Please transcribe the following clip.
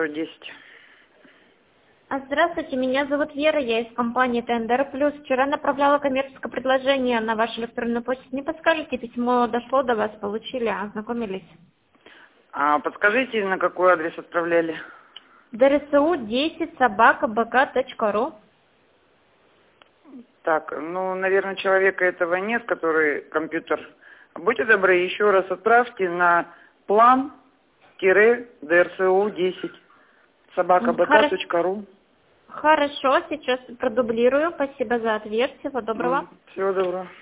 10. Здравствуйте, меня зовут Вера, я из компании ТНДР+. Вчера направляла коммерческое предложение на вашу электронную почту. Не подскажете, письмо дошло до вас, получили, ознакомились? Подскажите, на какой адрес отправляли? дрсу10@bk.ru. Так, наверное, человека этого нет, который компьютер. Будьте добры, еще раз отправьте на plan-дрсу10@bk.ru. Хорошо, сейчас продублирую. Спасибо за ответ. Всего доброго. Всего доброго.